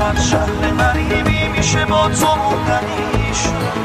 هر شهر غریبی میشه با تو موندنیش،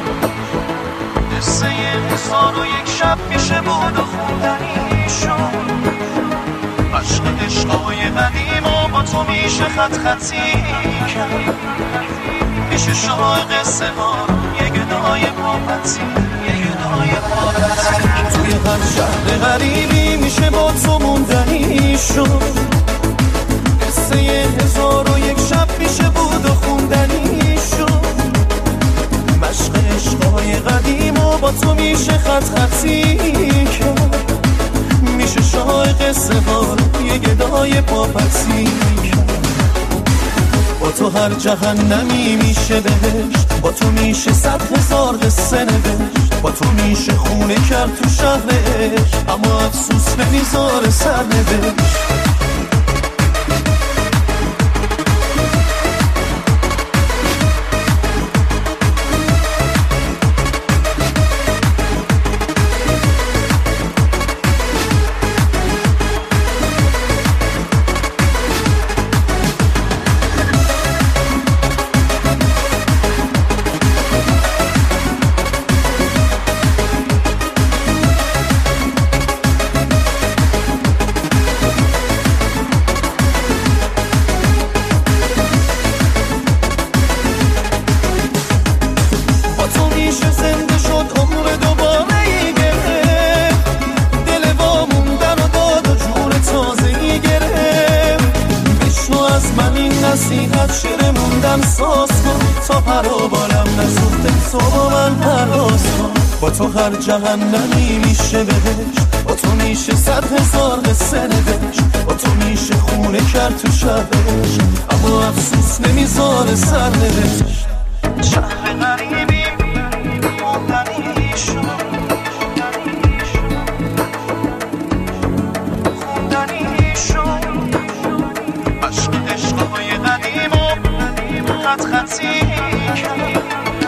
قصه 1001 شب میشه بود و خوندنیشون، عشق عشقای قدیم و با تو میشه خط خطی کرد، میشه شاه قصه ها یه گدای پاپتی، یه گدای پاپتی. توی هر شهر غریبی میشه با تو موندنیشون، قصه 1001 شب میشه بود و خوندنیشون، مشق عشقای قدیم و با تو میشه خط خطی کرد، میشه شاه قصه ها یه گدای پاپتی کرد. با تو هر جهنمی میشه بهشت، با تو میشه 100,000 قصه نوشت، با تو میشه خونه کرد تو شهر عشق، اما افسوس نمیذاره سر نوشت. زنده شد عمر دوباره گرفت، دل واموندن و داد و جور تازه‌ای گرفت. بشنو از من این نصیحت، شعر موندن ساز کن تا پروبالم نسوخته، تو با من پرواز کن. با تو هر جهنمی میشه بهشت، با تو میشه 100,000 قصه نوشت، با تو میشه خونه کرد تو شهرش، اما افسوس نمیذاره سر نوشت. شهر غریبی عشق عشقای قدیم و خط خطی کرد،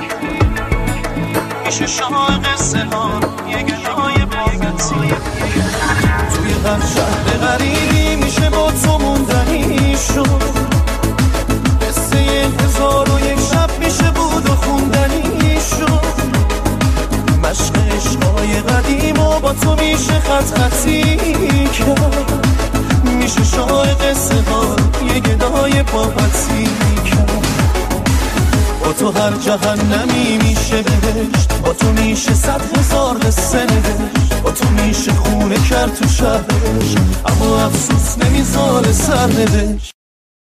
میشه شاه قصه ها یه گدای پاپتی. توی هر شهر غریبی میشه با تو موندنیشون، قصه 1001 شب میشه بود و خوندنیشون، مشق عشقای قدیم و با تو میشه خط خطی کرد، میشه شاه قصه ها یه گدای پاپتی کرد. با تو هر جهنمی میشه بهشت، با تو میشه 100,000 قصه نوشت، با تو میشه خونه کرد تو شهرش، اما افسوس نمیذاره سر نوشت.